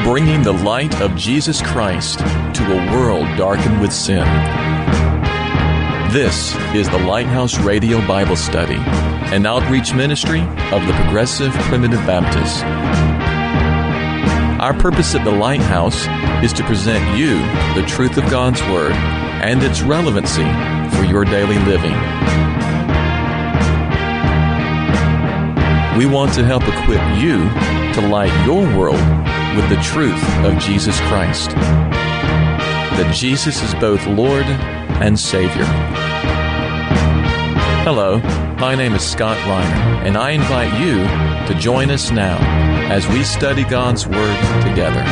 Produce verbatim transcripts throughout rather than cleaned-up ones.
bringing the light of Jesus Christ to a world darkened with sin. This is the Lighthouse Radio Bible Study, an outreach ministry of the Progressive Primitive Baptists. Our purpose at the Lighthouse is to present you the truth of God's Word and its relevancy for your daily living. We want to help equip you to light your world with the truth of Jesus Christ, that Jesus is both Lord and Savior. Hello, my name is Scott Reiner, and I invite you to join us now as we study God's Word together.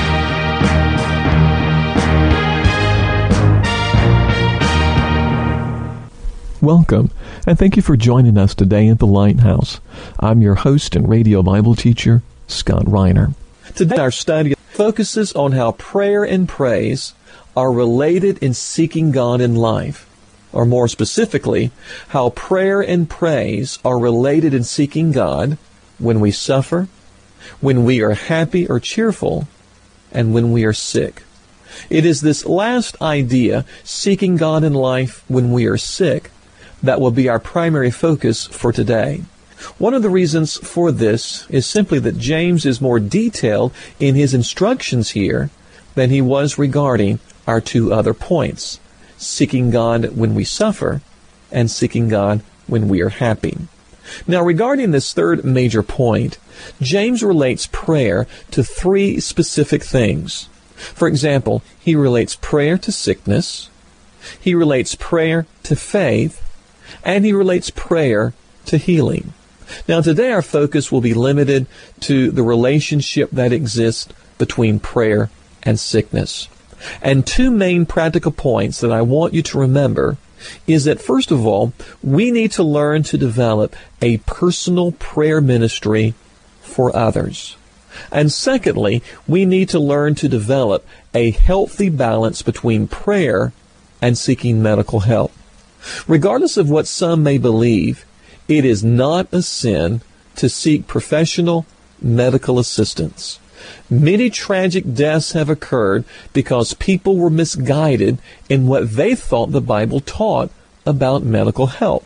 Welcome, and thank you for joining us today at the Lighthouse. I'm your host and radio Bible teacher, Scott Reiner. Today our study focuses on how prayer and praise are related in seeking God in life. Or more specifically, how prayer and praise are related in seeking God when we suffer, when we are happy or cheerful, and when we are sick. It is this last idea, seeking God in life when we are sick, that will be our primary focus for today. One of the reasons for this is simply that James is more detailed in his instructions here than he was regarding our two other points, seeking God when we suffer and seeking God when we are happy. Now, regarding this third major point, James relates prayer to three specific things. For example, he relates prayer to sickness, he relates prayer to faith, and he relates prayer to healing. Now, today our focus will be limited to the relationship that exists between prayer and sickness. And two main practical points that I want you to remember is that, first of all, we need to learn to develop a personal prayer ministry for others. And secondly, we need to learn to develop a healthy balance between prayer and seeking medical help. Regardless of what some may believe, it is not a sin to seek professional medical assistance. Many tragic deaths have occurred because people were misguided in what they thought the Bible taught about medical help.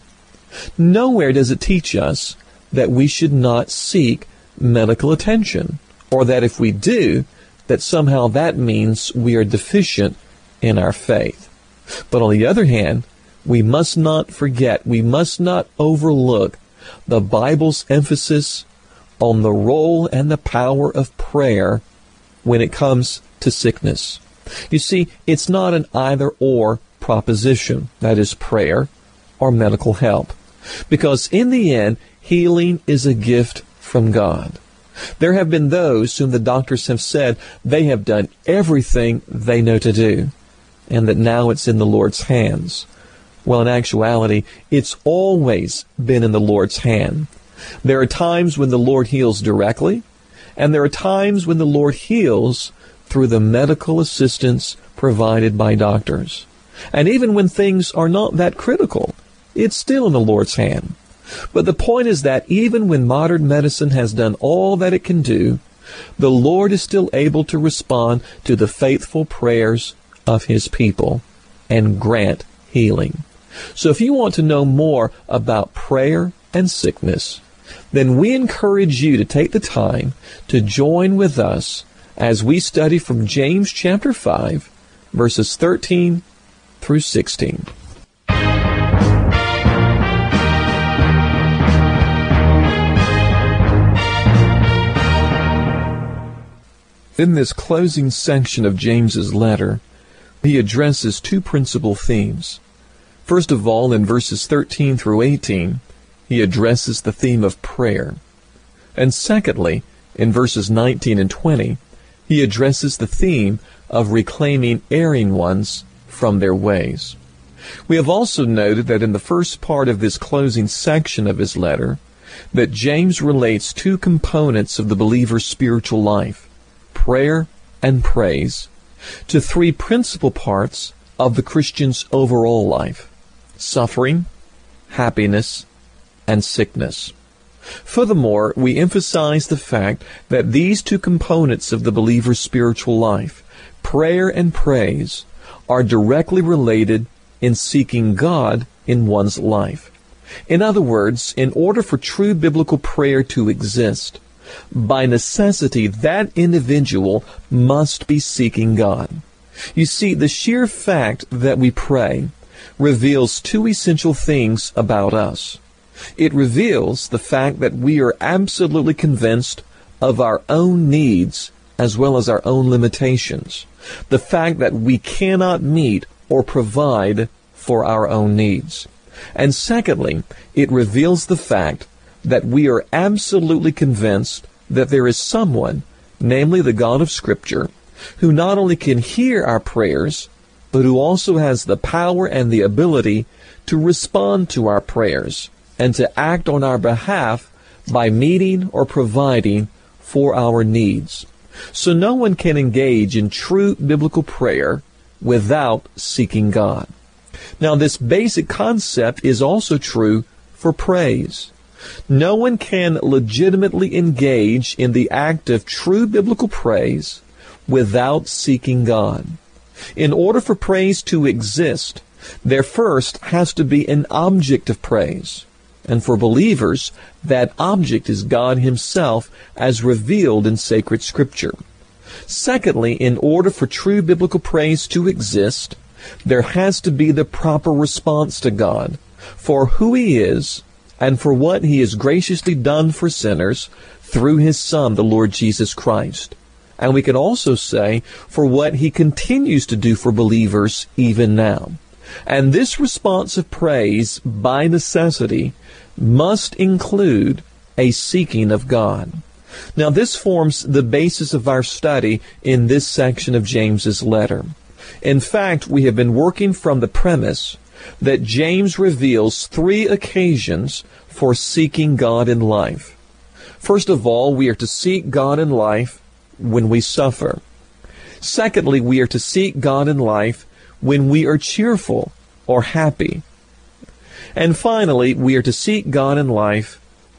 Nowhere does it teach us that we should not seek medical attention, or that if we do, that somehow that means we are deficient in our faith. But on the other hand, we must not forget, we must not overlook the Bible's emphasis on the role and the power of prayer when it comes to sickness. You see, it's not an either-or proposition, that is prayer or medical help, because in the end, healing is a gift from God. There have been those whom the doctors have said they have done everything they know to do, and that now it's in the Lord's hands. Well, in actuality, it's always been in the Lord's hand. There are times when the Lord heals directly, and there are times when the Lord heals through the medical assistance provided by doctors. And even when things are not that critical, it's still in the Lord's hand. But the point is that even when modern medicine has done all that it can do, the Lord is still able to respond to the faithful prayers of His people and grant healing. So if you want to know more about prayer and sickness, then we encourage you to take the time to join with us as we study from James chapter five, verses thirteen through sixteen. In this closing section of James's letter, he addresses two principal themes. First of all, in verses thirteen through eighteen, he addresses the theme of prayer. And secondly, in verses nineteen and twenty, he addresses the theme of reclaiming erring ones from their ways. We have also noted that in the first part of this closing section of his letter, that James relates two components of the believer's spiritual life, prayer and praise, to three principal parts of the Christian's overall life: suffering, happiness, and sickness. Furthermore, we emphasize the fact that these two components of the believer's spiritual life, prayer and praise, are directly related in seeking God in one's life. In other words, in order for true biblical prayer to exist, by necessity, that individual must be seeking God. You see, the sheer fact that we pray reveals two essential things about us. It reveals the fact that we are absolutely convinced of our own needs as well as our own limitations. The fact that we cannot meet or provide for our own needs. And secondly, it reveals the fact that we are absolutely convinced that there is someone, namely the God of Scripture, who not only can hear our prayers, but who also has the power and the ability to respond to our prayers and to act on our behalf by meeting or providing for our needs. So no one can engage in true biblical prayer without seeking God. Now, this basic concept is also true for praise. No one can legitimately engage in the act of true biblical praise without seeking God. In order for praise to exist, there first has to be an object of praise. And for believers, that object is God Himself as revealed in sacred Scripture. Secondly, in order for true biblical praise to exist, there has to be the proper response to God for who He is and for what He has graciously done for sinners through His Son, the Lord Jesus Christ. And we can also say for what He continues to do for believers even now. And this response of praise, by necessity, must include a seeking of God. Now, this forms the basis of our study in this section of James's letter. In fact, we have been working from the premise that James reveals three occasions for seeking God in life. First of all, we are to seek God in life when we suffer. Secondly, we are to seek God in life when we are cheerful or happy. And finally, we are to seek God in life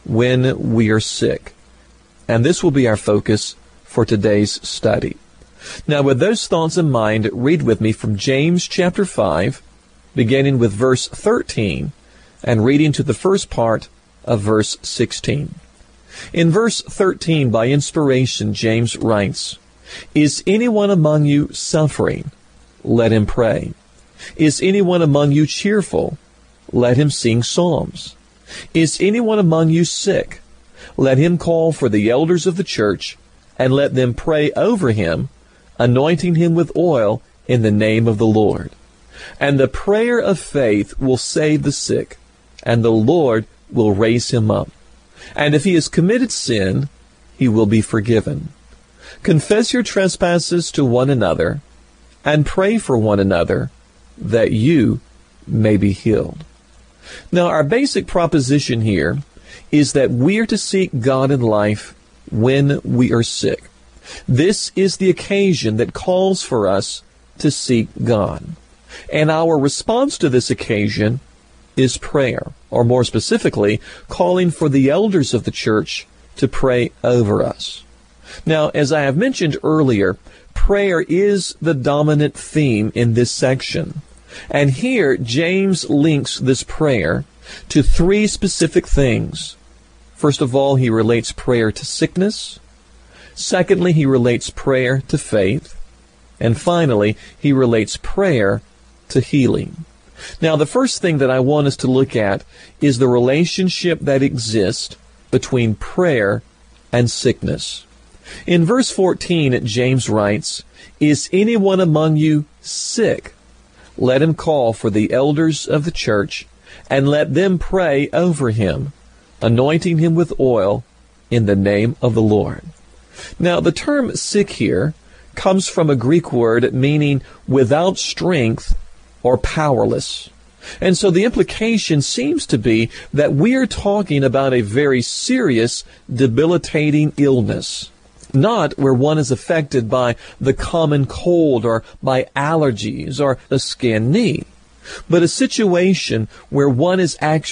when we are sick. And this will be our focus for today's study. Now, with those thoughts in mind, read with me from James chapter five, beginning with verse thirteen, and reading to the first part of verse sixteen. In verse thirteen, by inspiration, James writes, "Is anyone among you suffering? Let him pray. Is anyone among you cheerful? Let him sing psalms. Is anyone among you sick? Let him call for the elders of the church, and let them pray over him, anointing him with oil in the name of the Lord. And the prayer of faith will save the sick, and the Lord will raise him up. And if he has committed sin, he will be forgiven. Confess your trespasses to one another, and pray for one another, that you may be healed." Now, our basic proposition here is that we are to seek God in life when we are sick. This is the occasion that calls for us to seek God. And our response to this occasion is prayer, or more specifically, calling for the elders of the church to pray over us. Now, as I have mentioned earlier, prayer is the dominant theme in this section. And here, James links this prayer to three specific things. First of all, he relates prayer to sickness. Secondly, he relates prayer to faith. And finally, he relates prayer to healing. Now, the first thing that I want us to look at is the relationship that exists between prayer and sickness. In verse fourteen, James writes, "Is anyone among you sick? Let him call for the elders of the church, and let them pray over him, anointing him with oil in the name of the Lord." Now, the term sick here comes from a Greek word meaning without strength or powerless. And so the implication seems to be that we are talking about a very serious, debilitating illness. Not where one is affected by the common cold or by allergies or a skinned knee, but a situation where one is actually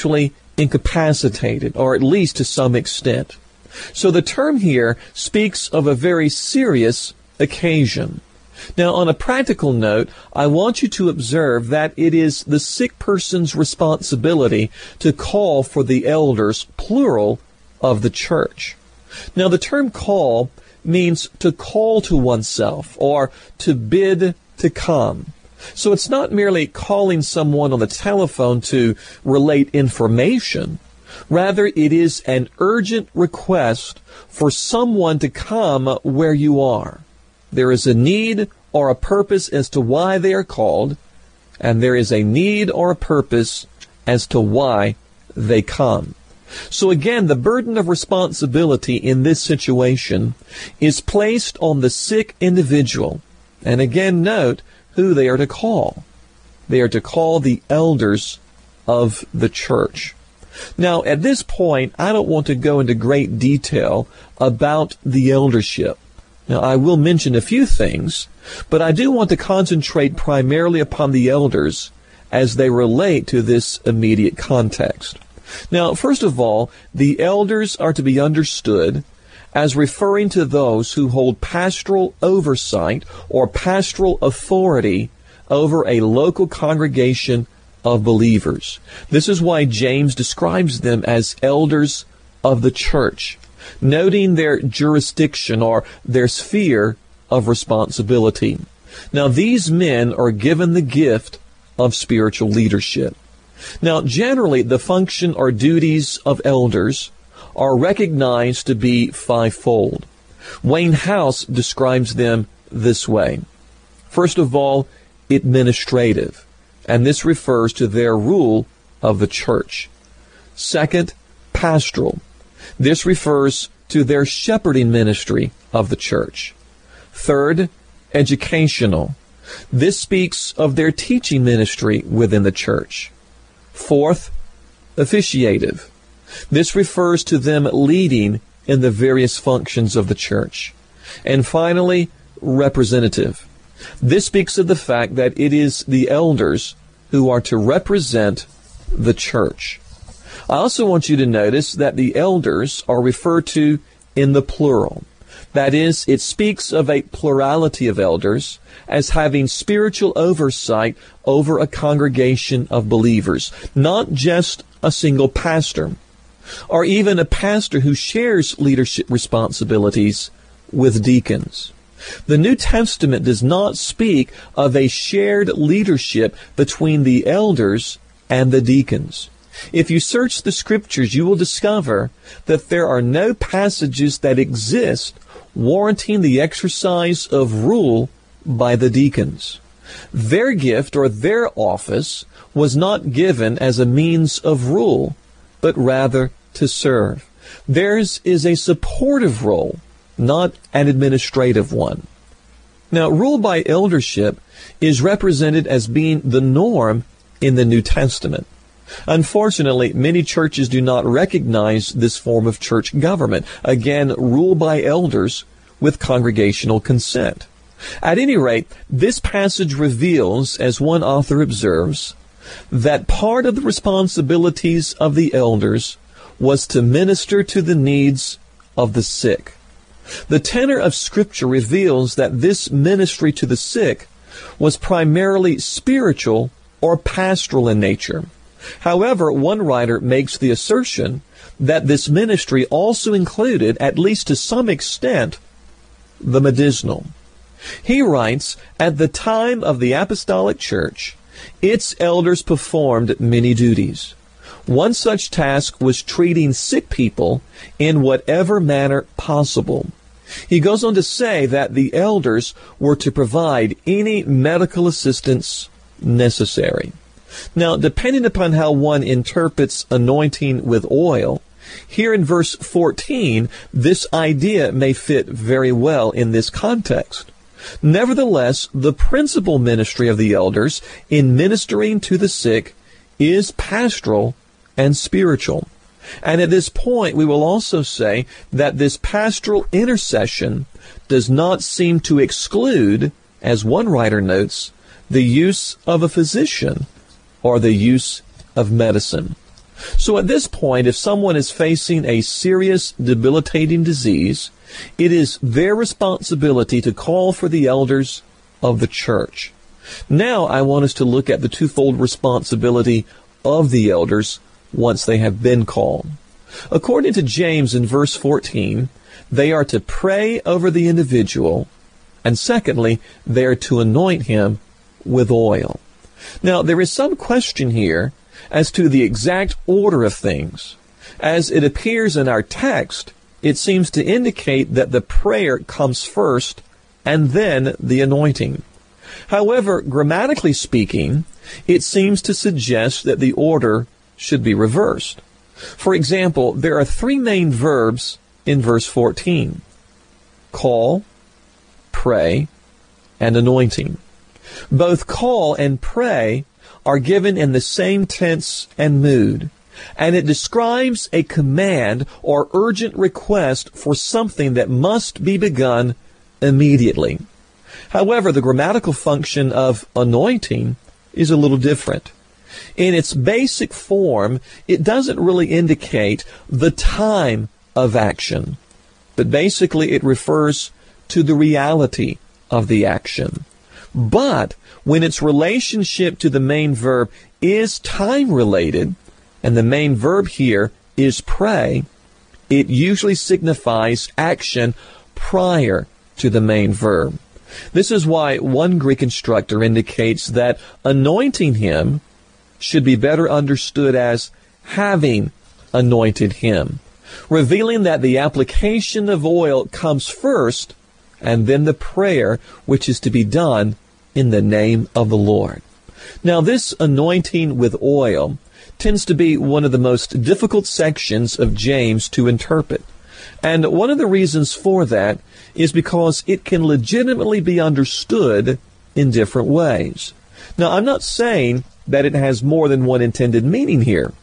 incapacitated, or at least to some extent. So the term here speaks of a very serious occasion. Now, on a practical note, I want you to observe that it is the sick person's responsibility to call for the elders, plural, of the church. Now, the term call means to call to oneself or to bid to come. So it's not merely calling someone on the telephone to relate information. Rather, it is an urgent request for someone to come where you are. There is a need or a purpose as to why they are called, and there is a need or a purpose as to why they come. So again, the burden of responsibility in this situation is placed on the sick individual. And again, note who they are to call. They are to call the elders of the church. Now, at this point, I don't want to go into great detail about the eldership. Now, I will mention a few things, but I do want to concentrate primarily upon the elders as they relate to this immediate context. Now, first of all, the elders are to be understood as referring to those who hold pastoral oversight or pastoral authority over a local congregation of believers. This is why James describes them as elders of the church, noting their jurisdiction or their sphere of responsibility. Now, these men are given the gift of spiritual leadership. Now, generally, the function or duties of elders are recognized to be fivefold. Wayne House describes them this way. First of all, administrative, and this refers to their rule of the church. Second, pastoral. This refers to their shepherding ministry of the church. Third, educational. This speaks of their teaching ministry within the church. Fourth, officiative. This refers to them leading in the various functions of the church. And finally, representative. This speaks of the fact that it is the elders who are to represent the church. I also want you to notice that the elders are referred to in the plural. That is, it speaks of a plurality of elders as having spiritual oversight over a congregation of believers, not just a single pastor, or even a pastor who shares leadership responsibilities with deacons. The New Testament does not speak of a shared leadership between the elders and the deacons. If you search the Scriptures, you will discover that there are no passages that exist warranting the exercise of rule by the deacons. Their gift or their office was not given as a means of rule, but rather to serve. Theirs is a supportive role, not an administrative one. Now, rule by eldership is represented as being the norm in the New Testament. Unfortunately, many churches do not recognize this form of church government. Again, rule by elders with congregational consent. At any rate, this passage reveals, as one author observes, that part of the responsibilities of the elders was to minister to the needs of the sick. The tenor of Scripture reveals that this ministry to the sick was primarily spiritual or pastoral in nature. However, one writer makes the assertion that this ministry also included, at least to some extent, the medicinal. He writes, at the time of the apostolic church, its elders performed many duties. One such task was treating sick people in whatever manner possible. He goes on to say that the elders were to provide any medical assistance necessary. Now, depending upon how one interprets anointing with oil, here in verse fourteen, this idea may fit very well in this context. Nevertheless, the principal ministry of the elders in ministering to the sick is pastoral and spiritual. And at this point, we will also say that this pastoral intercession does not seem to exclude, as one writer notes, the use of a physician or the use of medicine. So at this point, if someone is facing a serious, debilitating disease, it is their responsibility to call for the elders of the church. Now I want us to look at the twofold responsibility of the elders once they have been called. According to James in verse fourteen, they are to pray over the individual, and secondly, they are to anoint him with oil. Now, there is some question here as to the exact order of things. As it appears in our text, it seems to indicate that the prayer comes first and then the anointing. However, grammatically speaking, it seems to suggest that the order should be reversed. For example, there are three main verbs in verse fourteen: call, pray, and anointing. Both call and pray are given in the same tense and mood, and it describes a command or urgent request for something that must be begun immediately. However, the grammatical function of anointing is a little different. In its basic form, it doesn't really indicate the time of action, but basically it refers to the reality of the action. But when its relationship to the main verb is time-related, and the main verb here is pray, it usually signifies action prior to the main verb. This is why one Greek instructor indicates that anointing him should be better understood as having anointed him, revealing that the application of oil comes first and then the prayer which is to be done in the name of the Lord. Now, this anointing with oil tends to be one of the most difficult sections of James to interpret. And one of the reasons for that is because it can legitimately be understood in different ways. Now, I'm not saying that it has more than one intended meaning here.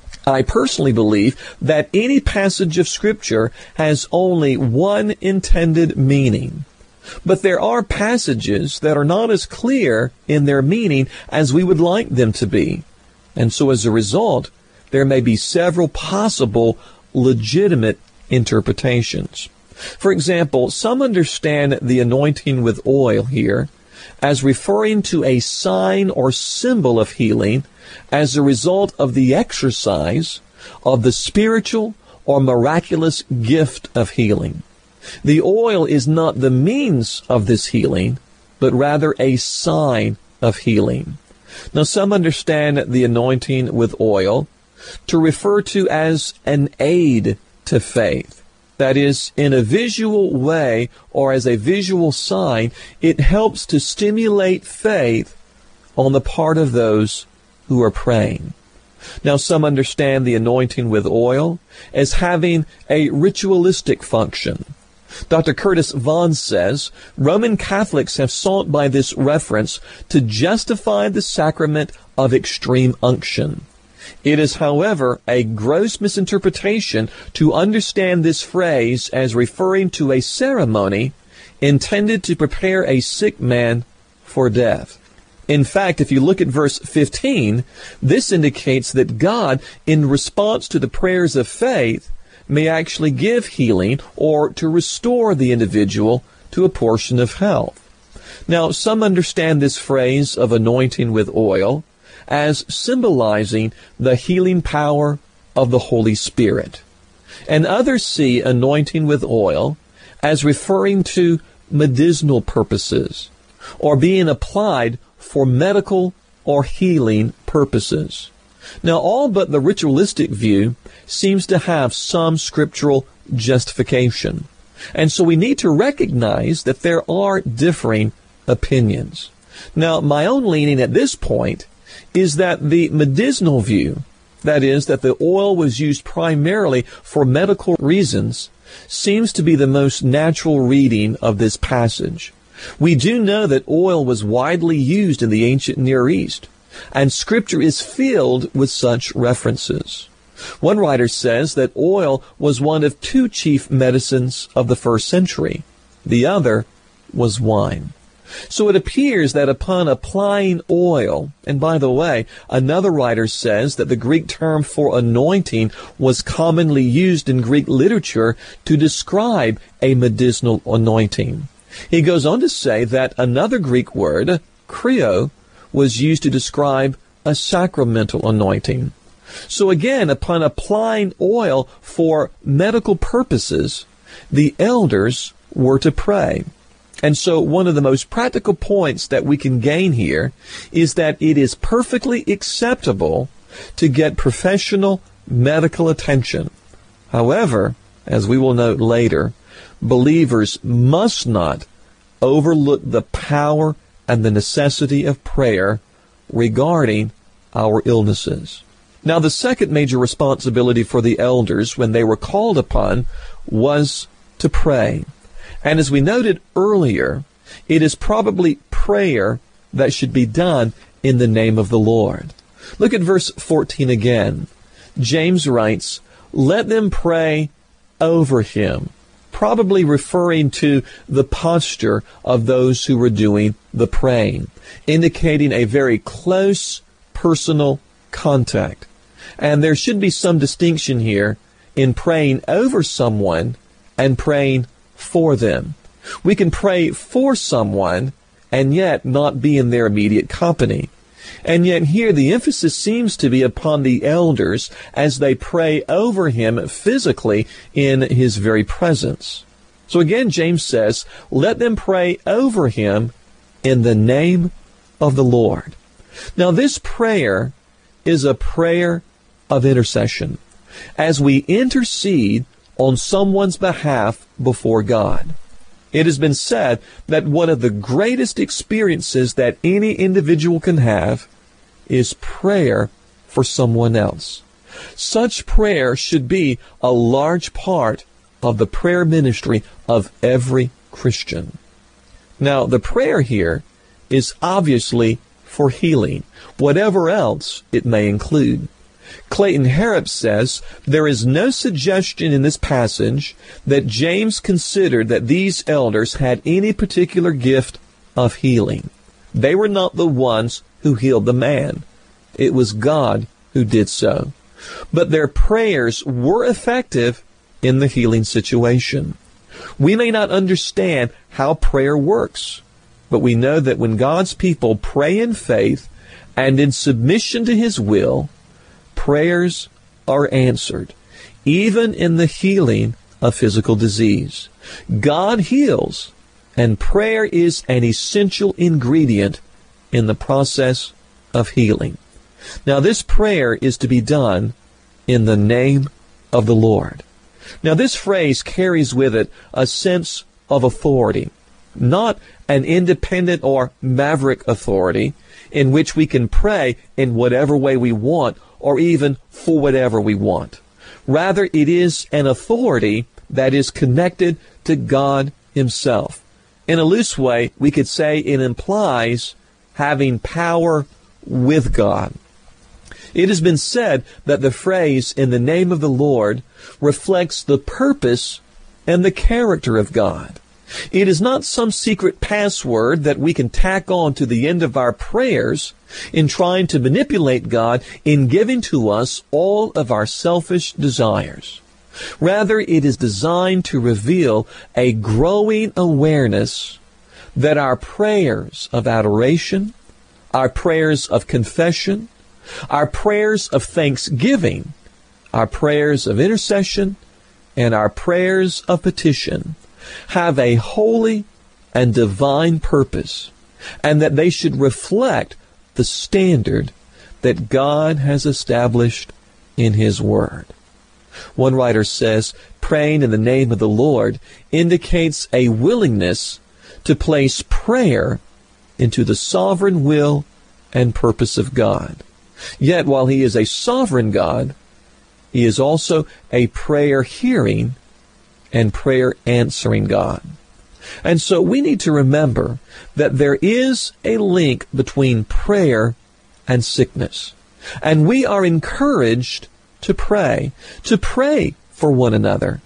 I personally believe that any passage of Scripture has only one intended meaning. But there are passages that are not as clear in their meaning as we would like them to be. And so as a result, there may be several possible legitimate interpretations. For example, some understand the anointing with oil here as referring to a sign or symbol of healing as a result of the exercise of the spiritual or miraculous gift of healing. The oil is not the means of this healing, but rather a sign of healing. Now, some understand the anointing with oil to refer to as an aid to faith. That is, in a visual way or as a visual sign, it helps to stimulate faith on the part of those who are praying. Now, some understand the anointing with oil as having a ritualistic function. Doctor Curtis Vaughan says, Roman Catholics have sought by this reference to justify the sacrament of extreme unction. It is, however, a gross misinterpretation to understand this phrase as referring to a ceremony intended to prepare a sick man for death. In fact, if you look at verse fifteen, this indicates that God, in response to the prayers of faith, may actually give healing or to restore the individual to a portion of health. Now, some understand this phrase of anointing with oil as symbolizing the healing power of the Holy Spirit. And others see anointing with oil as referring to medicinal purposes or being applied for medical or healing purposes. Now, all but the ritualistic view seems to have some scriptural justification. And so we need to recognize that there are differing opinions. Now, my own leaning at this point is that the medicinal view, that is, that the oil was used primarily for medical reasons, seems to be the most natural reading of this passage. We do know that oil was widely used in the ancient Near East, and Scripture is filled with such references. One writer says that oil was one of two chief medicines of the first century. The other was wine. So it appears that upon applying oil, and by the way, another writer says that the Greek term for anointing was commonly used in Greek literature to describe a medicinal anointing. He goes on to say that another Greek word, kryo, was used to describe a sacramental anointing. So again, upon applying oil for medical purposes, the elders were to pray. And so one of the most practical points that we can gain here is that it is perfectly acceptable to get professional medical attention. However, as we will note later, believers must not overlook the power and the necessity of prayer regarding our illnesses. Now, the second major responsibility for the elders when they were called upon was to pray. And as we noted earlier, it is probably prayer that should be done in the name of the Lord. Look at verse fourteen again. James writes, "Let them pray over him," probably referring to the posture of those who were doing the praying, indicating a very close personal contact. And there should be some distinction here in praying over someone and praying for them. We can pray for someone and yet not be in their immediate company. And yet here the emphasis seems to be upon the elders as they pray over him physically in his very presence. So again, James says, let them pray over him in the name of the Lord. Now this prayer is a prayer of intercession as we intercede on someone's behalf before God. It has been said that one of the greatest experiences that any individual can have is prayer for someone else. Such prayer should be a large part of the prayer ministry of every Christian. Now, the prayer here is obviously for healing, whatever else it may include. Clayton Harrop says there is no suggestion in this passage that James considered that these elders had any particular gift of healing. They were not the ones who healed the man. It was God who did so. But their prayers were effective in the healing situation. We may not understand how prayer works, but we know that when God's people pray in faith and in submission to His will, prayers are answered, even in the healing of physical disease. God heals, and prayer is an essential ingredient in the process of healing. Now, this prayer is to be done in the name of the Lord. Now, this phrase carries with it a sense of authority, not an independent or maverick authority in which we can pray in whatever way we want or even for whatever we want. Rather, it is an authority that is connected to God Himself. In a loose way, we could say it implies having power with God. It has been said that the phrase, in the name of the Lord, reflects the purpose and the character of God. It is not some secret password that we can tack on to the end of our prayers in trying to manipulate God in giving to us all of our selfish desires. Rather, it is designed to reveal a growing awareness that our prayers of adoration, our prayers of confession, our prayers of thanksgiving, our prayers of intercession, and our prayers of petition have a holy and divine purpose, and that they should reflect the standard that God has established in His Word. One writer says, praying in the name of the Lord indicates a willingness to place prayer into the sovereign will and purpose of God. Yet, while He is a sovereign God, He is also a prayer-hearing and prayer-answering God. And so we need to remember that there is a link between prayer and sickness. And we are encouraged to pray, to pray for one another.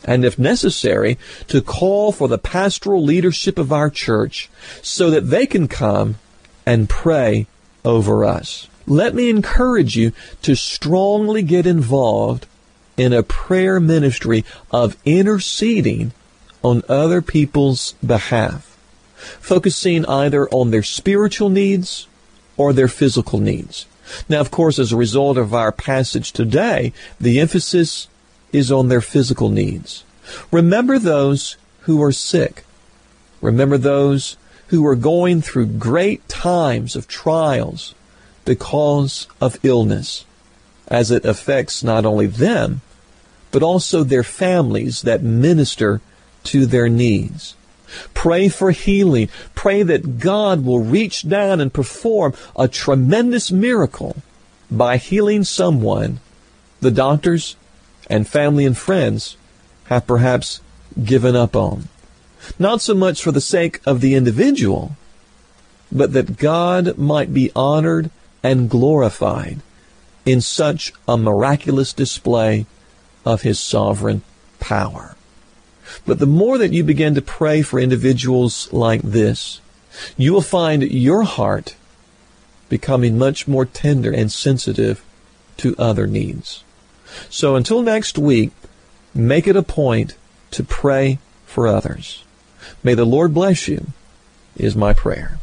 and if necessary, to call for the pastoral leadership of our church so that they can come and pray over us. Let me encourage you to strongly get involved in a prayer ministry of interceding on other people's behalf, focusing either on their spiritual needs or their physical needs. Now, of course, as a result of our passage today, the emphasis is on their physical needs. Remember those who are sick. Remember those who are going through great times of trials because of illness, as it affects not only them, but also their families that minister to their needs. Pray for healing. Pray that God will reach down and perform a tremendous miracle by healing someone the doctors and family and friends have perhaps given up on. Not so much for the sake of the individual, but that God might be honored and glorified in such a miraculous display of His sovereign power. But the more that you begin to pray for individuals like this, you will find your heart becoming much more tender and sensitive to other needs. So until next week, make it a point to pray for others. May the Lord bless you, is my prayer.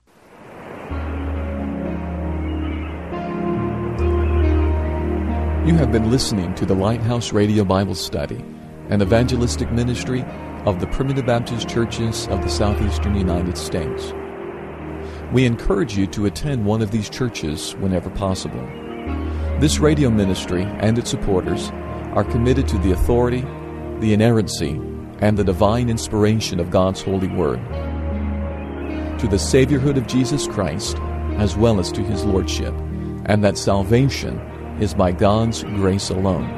You have been listening to the Lighthouse Radio Bible Study, an evangelistic ministry of the Primitive Baptist Churches of the Southeastern United States. We encourage you to attend one of these churches whenever possible. This radio ministry and its supporters are committed to the authority, the inerrancy, and the divine inspiration of God's holy word, to the Saviorhood of Jesus Christ, as well as to His Lordship, and that salvation is by God's grace alone.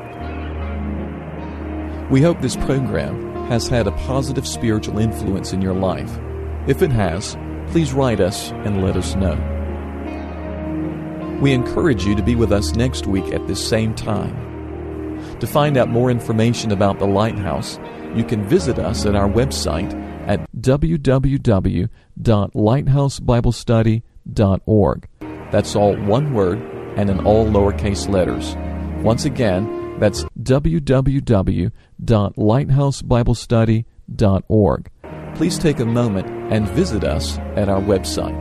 We hope this program has had a positive spiritual influence in your life. If it has, please write us and let us know. We encourage you to be with us next week at this same time. To find out more information about the Lighthouse, you can visit us at our website at w w w dot lighthouse bible study dot org. That's all one word and in all lowercase letters. Once again, that's w w w dot lighthouse bible study dot org. Please take a moment and visit us at our website.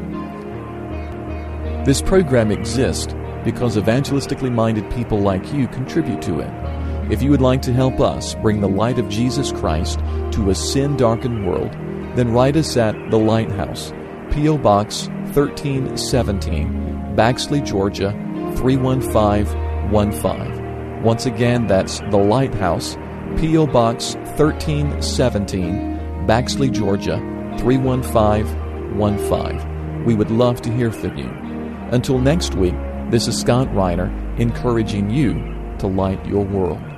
This program exists because evangelistically minded people like you contribute to it. If you would like to help us bring the light of Jesus Christ to a sin-darkened world, then write us at The Lighthouse, P O. Box thirteen seventeen, Baxley, Georgia three one five one five. Once again, that's The Lighthouse, P O. Box thirteen seventeen, Baxley, Georgia three one five one five. We would love to hear from you. Until next week, this is Scott Reiner encouraging you to light your world.